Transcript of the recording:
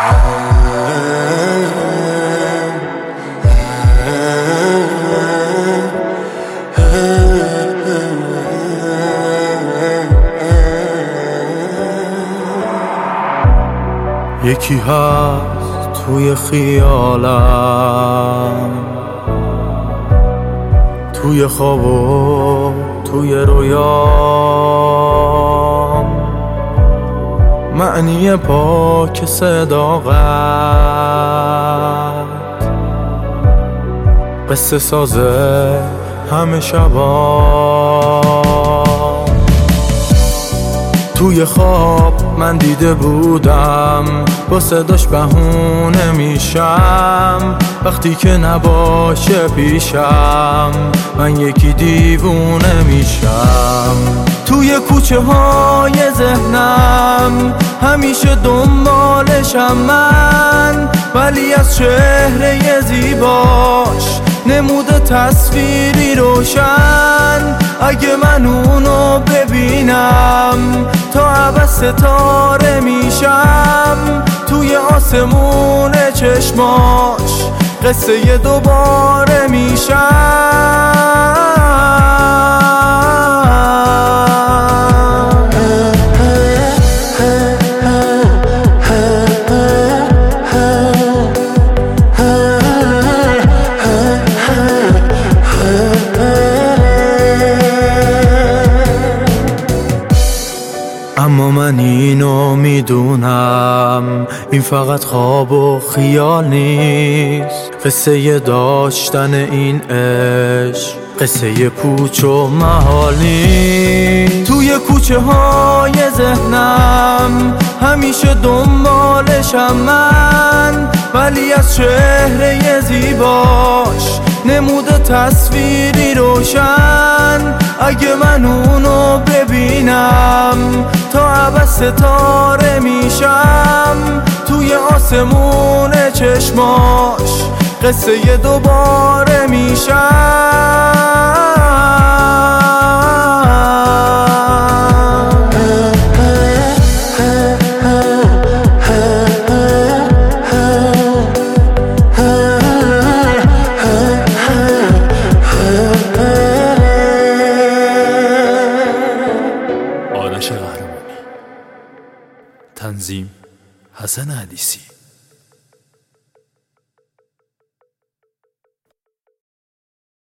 یکی هست توی خیالم، توی خواب و توی رویام، معنی پاک صداقت، قصه سازه همه شبام. توی خواب من دیده بودم، با صداش بهونه میشم، وقتی که نباشه پیشم من یکی دیوونه میشم. توی کوچه های ذهنم همیشه دنبالشم من، ولی از چهره زیباش نموده تصویری روشن. اگه من اونو ببینم تا ابد ستاره میشم، توی آسمون چشماش قصه دوباره میشم. اما من اینو میدونم، این فقط خواب و خیال نیست. قصه داشتن این عشق قصه پوچ و محال نیست. توی کوچه های ذهنم همیشه دنبالشم من، ولی از چهره زیباش نموده تصویری روشن. اگه من اونو ببینم تا ابد ستاره میشم، توی آسمون چشماش قصه دوباره میشم. تنظیم حسن حدیثی.